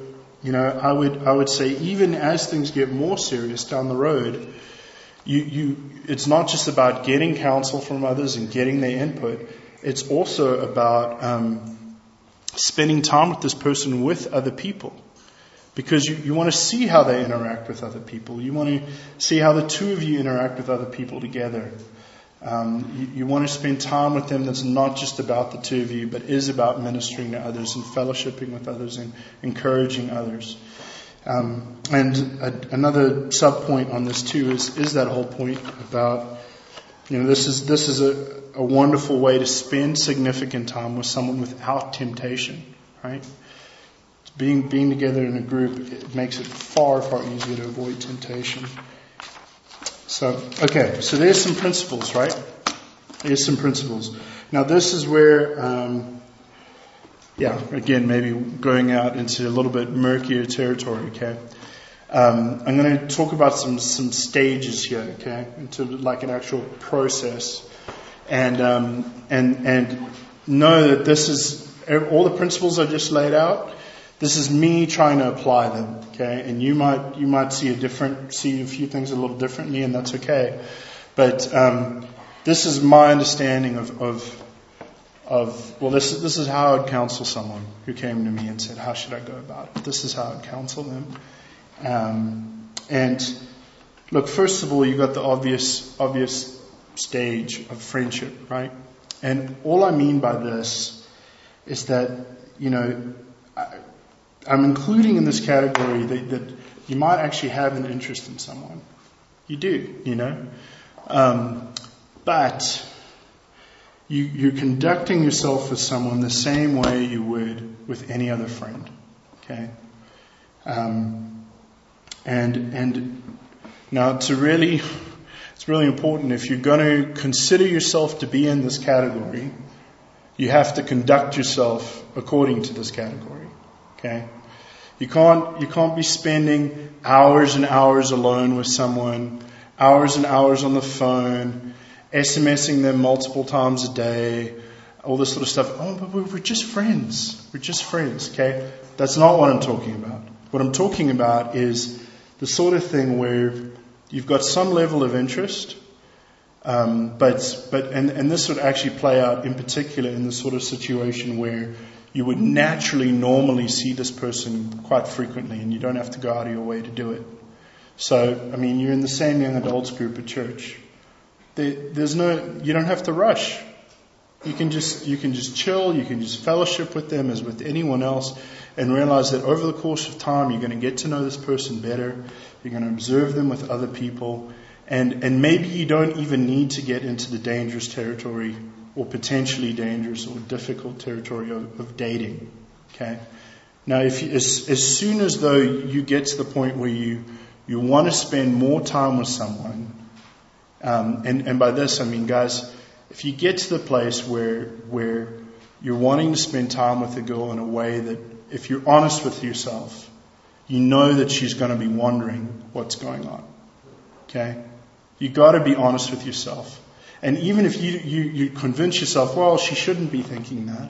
you know, I would I would say even as things get more serious down the road, you you it's not just about getting counsel from others and getting their input. It's also about um, spending time with this person with other people. Because you, you want to see how they interact with other people. You want to see how the two of you interact with other people together. Um, you, you want to spend time with them that's not just about the two of you, but is about ministering to others and fellowshipping with others and encouraging others. Um, and a, another sub point on this too is is that whole point about, you know, this is this is a, a wonderful way to spend significant time with someone without temptation, right? Being being together in a group, it makes it far, far easier to avoid temptation. So, okay, so there's some principles, right? There's some principles. Now, this is where, um, yeah, again, maybe going out into a little bit murkier territory, okay? Um, I'm going to talk about some, some stages here, okay? Into like an actual process. And, um, and, and know that this is, all the principles I just laid out, this is me trying to apply them, okay? And you might you might see a different see a few things a little differently, and that's okay. But um, this is my understanding of of of well, this is this is how I'd counsel someone who came to me and said, "How should I go about it?" This is how I'd counsel them. Um, and look, first of all, you got the obvious obvious stage of friendship, right? And all I mean by this is that, you know, I, I'm including in this category that, that you might actually have an interest in someone. You do, you know. Um, but you, you're conducting yourself with someone the same way you would with any other friend. Okay? Um, and and now to really, it's really important, if you're going to consider yourself to be in this category, you have to conduct yourself according to this category. Okay? You can't you can't be spending hours and hours alone with someone, hours and hours on the phone, SMSing them multiple times a day, all this sort of stuff. Oh, but we're just friends. We're just friends, okay? That's not what I'm talking about. What I'm talking about is the sort of thing where you've got some level of interest, um, but but and, and this would actually play out in particular in the sort of situation where you would naturally, normally see this person quite frequently, and you don't have to go out of your way to do it. So, I mean, you're in the same young adults group at church. There, there's no, you don't have to rush. You can just, you can just chill. You can just fellowship with them as with anyone else, and realize that over the course of time, you're going to get to know this person better. You're going to observe them with other people, and and maybe you don't even need to get into the dangerous territory or potentially dangerous or difficult territory of, of dating. Okay. Now, if you, as, as soon as though you get to the point where you you want to spend more time with someone, um, and and by this I mean, guys, if you get to the place where where you're wanting to spend time with a girl in a way that, if you're honest with yourself, you know that she's going to be wondering what's going on. Okay, you got to be honest with yourself. And even if you, you, you convince yourself, well, she shouldn't be thinking that,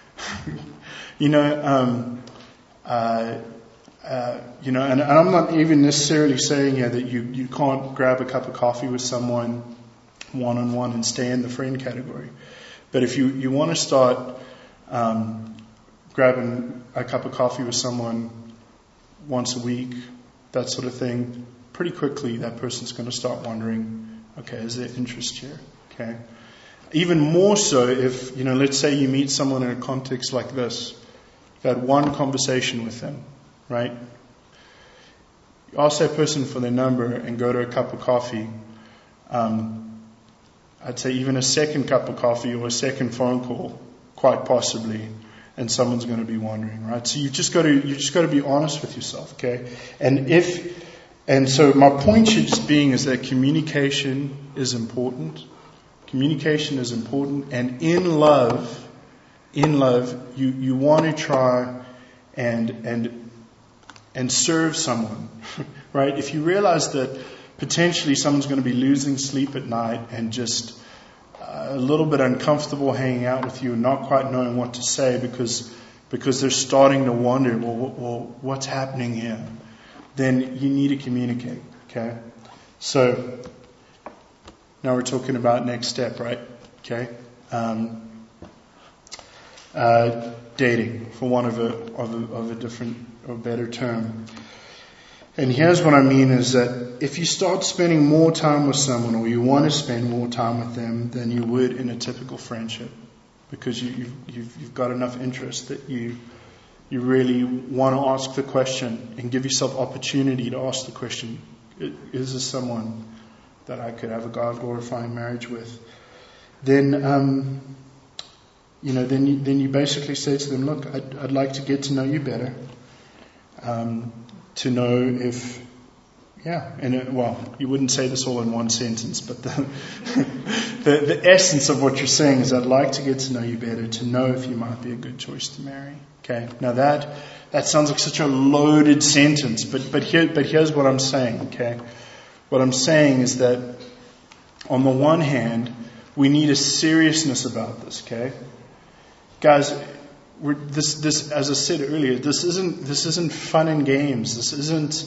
you know, um, uh, uh, you know, and, and I'm not even necessarily saying here that you, you can't grab a cup of coffee with someone one-on-one and stay in the friend category. But if you, you want to start um, grabbing a cup of coffee with someone once a week, that sort of thing, pretty quickly that person's going to start wondering, okay, is there interest here? Okay. Even more so if, you know, let's say you meet someone in a context like this. You've had one conversation with them, right? You ask that person for their number and go to a cup of coffee. Um, I'd say even a second cup of coffee or a second phone call, quite possibly, and someone's going to be wondering, right? So you've just got to you just got to be honest with yourself, okay? And if and so my point should just being is that communication is important. Communication is important, and in love, in love, you, you want to try and and and serve someone, right? If you realize that potentially someone's going to be losing sleep at night and just uh, a little bit uncomfortable hanging out with you and not quite knowing what to say because because they're starting to wonder, well, well, what's happening here? Then you need to communicate, okay? So, now we're talking about next step, right? Okay? Um, uh, dating, for want of a, of a, of a different or better term. And here's what I mean is that if you start spending more time with someone, or you want to spend more time with them than you would in a typical friendship, because you, you've, you've, you've got enough interest that you you really want to ask the question and give yourself opportunity to ask the question, is this someone that I could have a God-glorifying marriage with? Then, um, you know, then you, then you basically say to them, look, I'd, I'd like to get to know you better. Um, to know if, yeah, and it, well, you wouldn't say this all in one sentence, but the, the the essence of what you're saying is I'd like to get to know you better, to know if you might be a good choice to marry. Okay, now that that sounds like such a loaded sentence, but but here but here's what I'm saying. Okay, what I'm saying is that on the one hand, we need a seriousness about this. Okay, guys. We're, this, this, as I said earlier, this isn't this isn't fun and games. This isn't,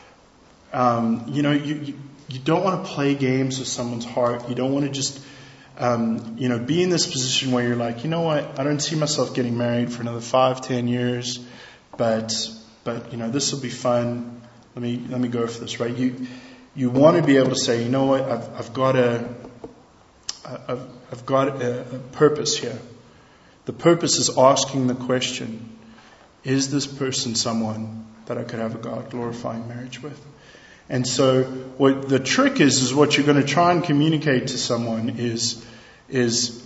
um, you know, you, you you don't want to play games with someone's heart. You don't want to just, um, you know, be in this position where you're like, you know what, I don't see myself getting married for another five, ten years, but but you know, this will be fun. Let me let me go for this, right? You you want to be able to say, you know what, I've I've got a I've I've got a, a purpose here. The purpose is asking the question, is this person someone that I could have a God-glorifying marriage with? And so what the trick is, is what you're going to try and communicate to someone is, is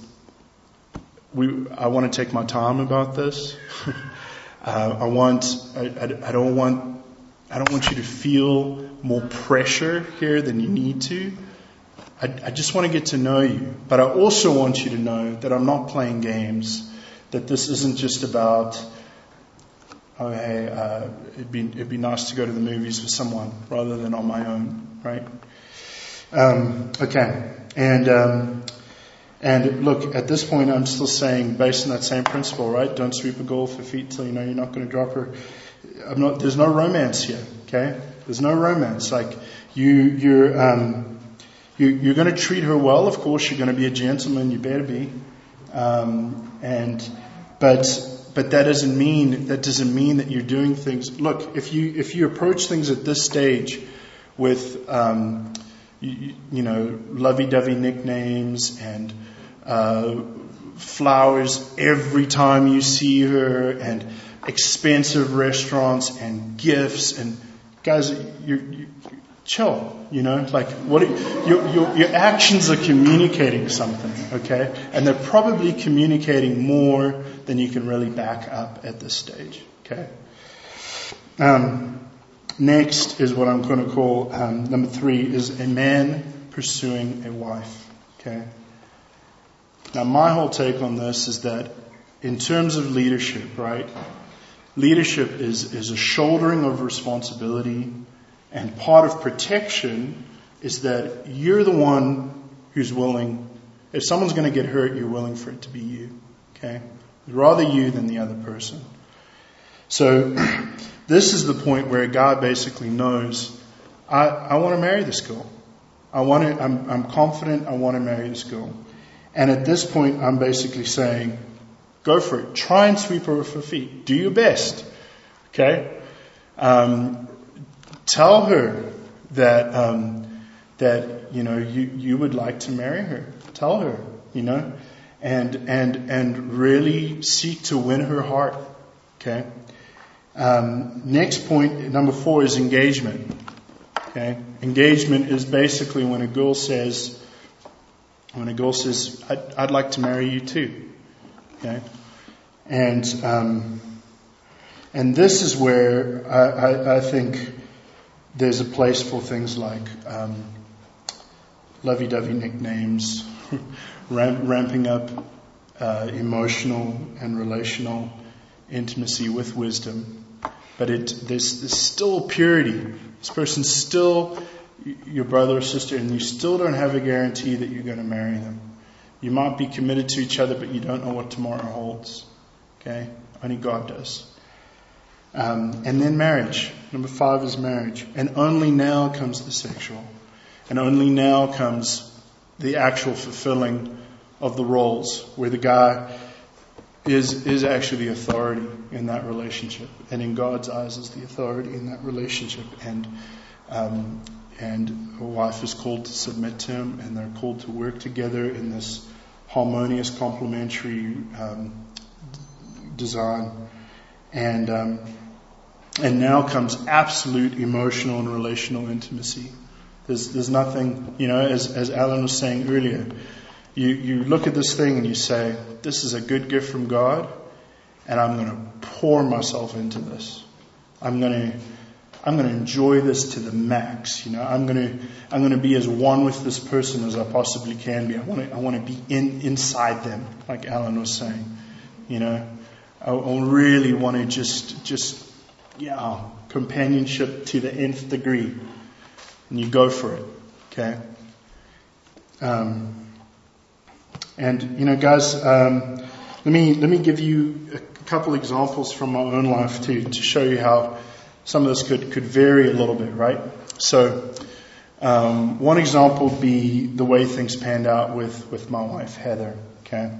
we, I want to take my time about this. uh, I want, I, I, I don't want, I don't want you to feel more pressure here than you need to. I, I just want to get to know you. But I also want you to know that I'm not playing games. That this isn't just about, oh hey, uh, it'd be it'd be nice to go to the movies with someone rather than on my own, right? Um, okay, and um, and look, at this point, I'm still saying, based on that same principle, right? Don't sweep a girl for feet till you know you're not going to drop her. I'm not. There's no romance here, okay? There's no romance. Like you, you're um, you, you're going to treat her well. Of course, you're going to be a gentleman. You better be. Um, and, but, but that doesn't mean, that doesn't mean that you're doing things. Look, if you, if you approach things at this stage with, um, you, you know, lovey-dovey nicknames and, uh, flowers every time you see her and expensive restaurants and gifts and guys, you're, you chill, you know, like what your, your your actions are communicating something, okay, and they're probably communicating more than you can really back up at this stage, okay. Um, next is what I'm going to call um, number three is a man pursuing a wife, okay. Now my whole take on this is that in terms of leadership, right, leadership is is a shouldering of responsibility. And part of protection is that you're the one who's willing, if someone's going to get hurt, you're willing for it to be you. Okay? Rather you than the other person. So this is the point where God basically knows, I, I want to marry this girl. I want to, I'm, I'm confident I want to marry this girl. And at this point, I'm basically saying, go for it. Try and sweep her off her feet. Do your best. Okay? Um, Tell her that um, that you know you, you would like to marry her. Tell her, you know, and and and really seek to win her heart. Okay. Um, next point, number four, is engagement. Okay, engagement is basically when a girl says, when a girl says, "I'd, I'd like to marry you too." Okay, and um, and this is where I, I, I think. There's a place for things like um, lovey-dovey nicknames, ramp, ramping up uh, emotional and relational intimacy with wisdom. But it, there's, there's still purity. This person's still your brother or sister, and you still don't have a guarantee that you're going to marry them. You might be committed to each other, but you don't know what tomorrow holds. Okay? Only God does. Um, and then marriage. Number five is marriage. And only now comes the sexual. And only now comes the actual fulfilling of the roles, where the guy is is actually the authority in that relationship, and in God's eyes is the authority in that relationship. And um, and a wife is called to submit to him, and they're called to work together in this harmonious, complementary um, design. And um, and now comes absolute emotional and relational intimacy. There's there's nothing, you know, as as Alan was saying earlier. You you look at this thing and you say, this is a good gift from God, and I'm going to pour myself into this. I'm going to I'm going to enjoy this to the max. You know, I'm going to I'm going to be as one with this person as I possibly can be. I want to I want to be in inside them, like Alan was saying. You know, I, I really want to just just yeah companionship to the nth degree, and you go for it. Okay. Um, and you know, guys, um, let me let me give you a couple examples from my own life too, to show you how some of this could, could vary a little bit, right? So, um, one example would be the way things panned out with, with my wife, Heather, okay?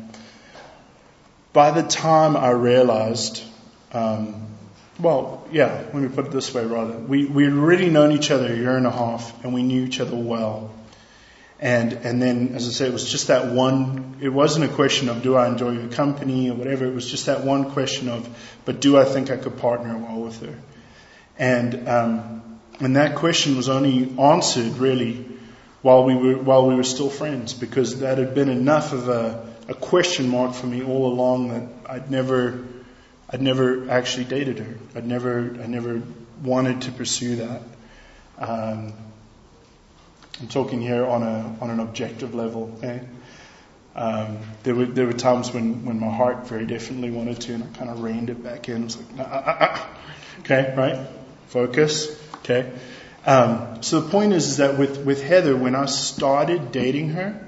By the time I realized, um, well, yeah, let me put it this way rather. We, we had already known each other a year and a half, and we knew each other well. And, and then, as I said, it was just that one, it wasn't a question of do I enjoy your company or whatever, it was just that one question of, but do I think I could partner well with her? And um, and that question was only answered really while we were while we were still friends, because that had been enough of a, a question mark for me all along that I'd never I'd never actually dated her. I'd never I never wanted to pursue that. Um, I'm talking here on a on an objective level. Okay? Um, there were there were times when, when my heart very definitely wanted to, and I kind of reined it back in. It was like, nah, ah, ah. Okay, right? Focus. Okay. Um, so the point is, is that with, with Heather, when I started dating her,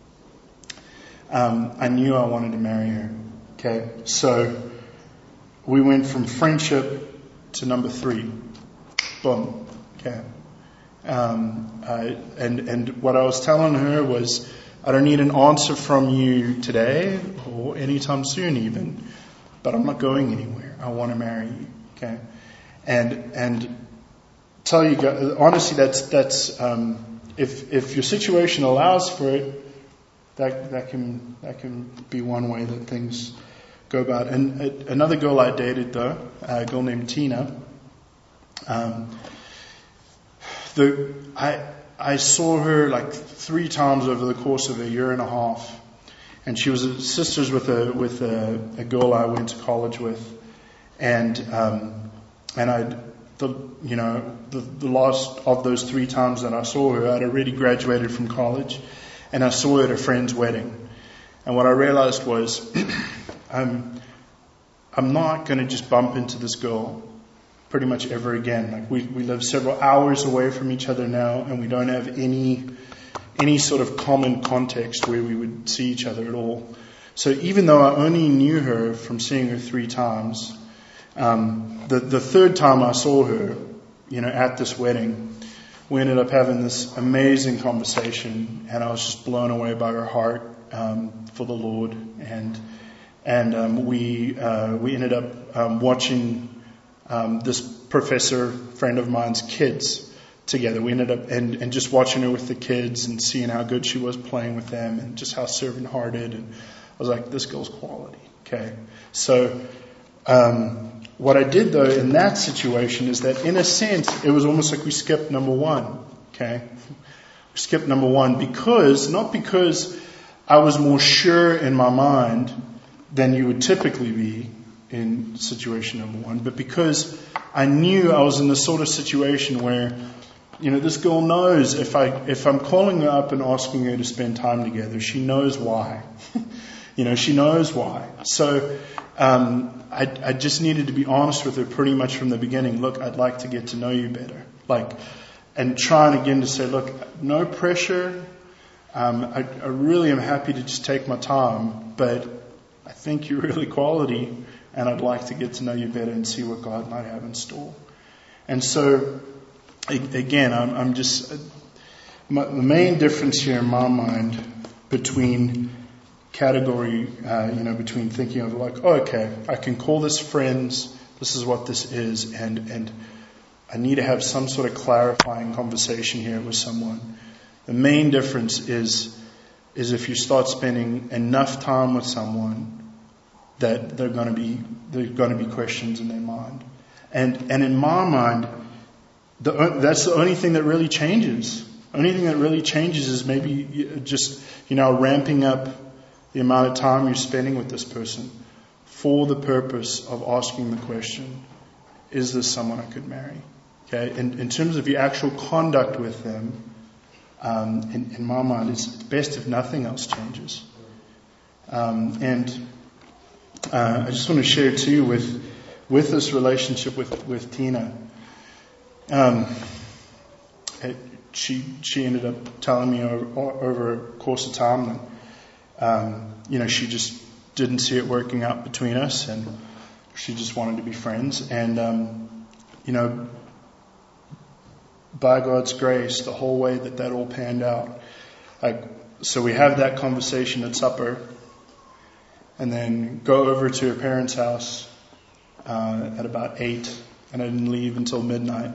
um, I knew I wanted to marry her. Okay. So we went from friendship to number three. Boom. Okay. Um, I, and, and what I was telling her was, I don't need an answer from you today or anytime soon even, but I'm not going anywhere. I want to marry you. Okay. And and tell you guys, honestly, that's that's um, if if your situation allows for it, that that can that can be one way that things go about. And uh, another girl I dated though, a girl named Tina. Um, the I I saw her like three times over the course of a year and a half, and she was sisters with a with a, a girl I went to college with, and. Um, And I, the you know, the, the last of those three times that I saw her, I'd already graduated from college, and I saw her at a friend's wedding. And what I realized was, I'm, I'm not going to just bump into this girl pretty much ever again. Like we, we live several hours away from each other now, and we don't have any, any sort of common context where we would see each other at all. So even though I only knew her from seeing her three times, Um, the, the third time I saw her, you know, at this wedding, we ended up having this amazing conversation, and I was just blown away by her heart um, for the Lord, and and um, we uh, we ended up um, watching um, this professor friend of mine's kids together. We ended up and, and just watching her with the kids and seeing how good she was playing with them, and just how servant-hearted. And I was like, this girl's quality. Okay, so. Um, What I did though in that situation is that in a sense it was almost like we skipped number one. Okay, we skipped number one because not because I was more sure in my mind than you would typically be in situation number one, but because I knew I was in the sort of situation where, you know, this girl knows if I if I'm calling her up and asking her to spend time together, she knows why. You know, she knows why. So. Um, I, I just needed to be honest with her pretty much from the beginning. Look, I'd like to get to know you better. Like, and trying again to say, look, no pressure. Um, I, I really am happy to just take my time, but I think you're really quality. and I'd like to get to know you better and see what God might have in store. And so, again, I'm, I'm just, my, the main difference here in my mind between category, uh, you know, between thinking of like, oh, okay, I can call this friends, this is what this is, and, and I need to have some sort of clarifying conversation here with someone. The main difference is, is if you start spending enough time with someone that they're going to be, there are going to be questions in their mind. And, and in my mind, the, that's the only thing that really changes. The only thing that really changes is maybe just, you know, ramping up the amount of time you're spending with this person for the purpose of asking the question, is this someone I could marry? Okay, in, in terms of your actual conduct with them, um, in, in my mind, it's best if nothing else changes. Um, and uh, I just want to share too with with this relationship with with Tina. Um, it, she she ended up telling me over, over a course of time that um, you know she just didn't see it working out between us, and she just wanted to be friends. And um, you know. By God's grace, the whole way that that all panned out. Like, so we have that conversation at supper, and then go over to her parents' house uh, at about eight, and I didn't leave until midnight.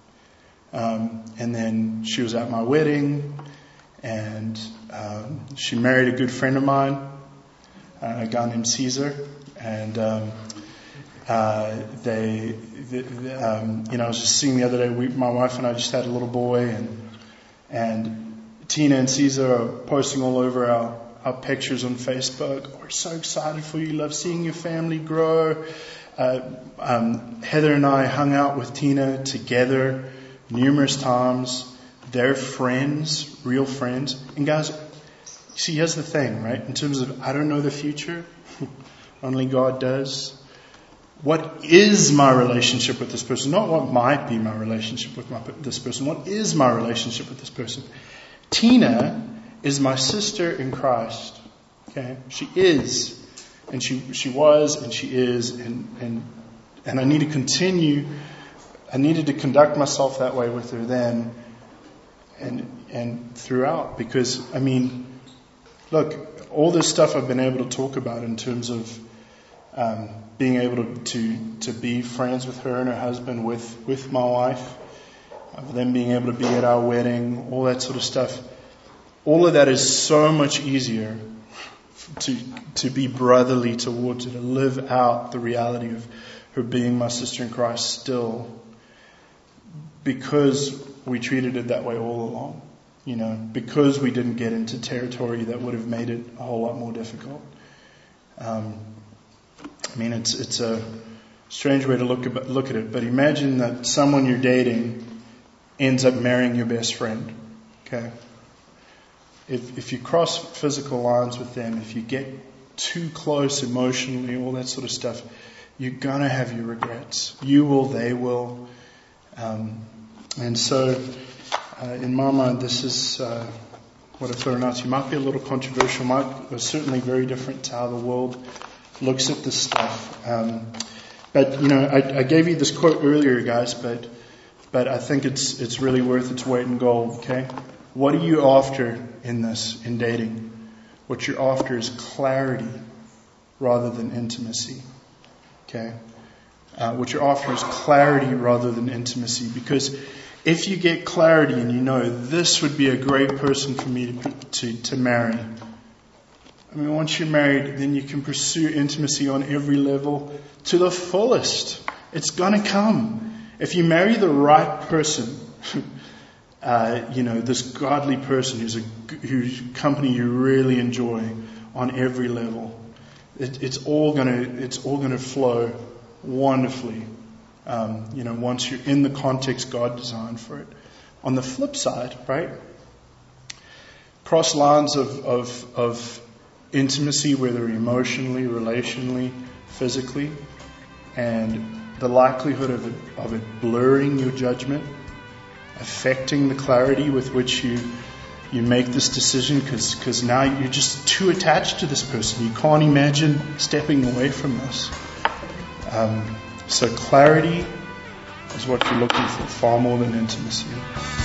Um, and then she was at my wedding, and um, she married a good friend of mine, uh, a guy named Caesar, and um, Uh, they, they um, you know, I was just seeing the other day, we, my wife and I just had a little boy, and and Tina and Caesar are posting all over our, our pictures on Facebook. We're so excited for you, love seeing your family grow. Uh, um, Heather and I hung out with Tina together numerous times. They're friends, real friends. And guys, see, here's the thing, right? In terms of, I don't know the future, only God does. What is my relationship with this person? Not what might be my relationship with my, this person. What is my relationship with this person? Tina is my sister in Christ. Okay, she is, and she she was, and she is, and and and I need to continue. I needed to conduct myself that way with her then, and and throughout, because I mean, look, all this stuff I've been able to talk about in terms of. Um, being able to, to to be friends with her and her husband, with, with my wife, of them being able to be at our wedding, all that sort of stuff. All of that is so much easier to to be brotherly towards her, to live out the reality of her being my sister in Christ still, because we treated it that way all along. You know, because we didn't get into territory that would have made it a whole lot more difficult. Um, I mean, it's it's a strange way to look at, look at it, but imagine that someone you're dating ends up marrying your best friend. Okay, if if you cross physical lines with them, if you get too close emotionally, all that sort of stuff, you're gonna have your regrets. You will, they will, um, and so uh, in my mind, this is uh, what I've thrown out to you. Might be a little controversial, might be certainly very different to how the world looks at this stuff. Um, but, you know, I, I gave you this quote earlier, guys, but but I think it's it's really worth its weight in gold, okay? What are you after in this, in dating? What you're after is clarity rather than intimacy, okay? Uh, what you're after is clarity rather than intimacy, because if you get clarity and you know this would be a great person for me to to, to marry, I mean, once you're married, then you can pursue intimacy on every level to the fullest. It's going to come. If you marry the right person, uh, you know, this godly person who's a, whose company you really enjoy on every level, it, it's all going to it's all going to flow wonderfully. Um, you know, once you're in the context God designed for it. On the flip side, right? Cross lines of of of intimacy, whether emotionally, relationally, physically, and the likelihood of it, of it blurring your judgment, affecting the clarity with which you you make this decision, because because now you're just too attached to this person. You can't imagine stepping away from this. Um, so clarity is what you're looking for, far more than intimacy.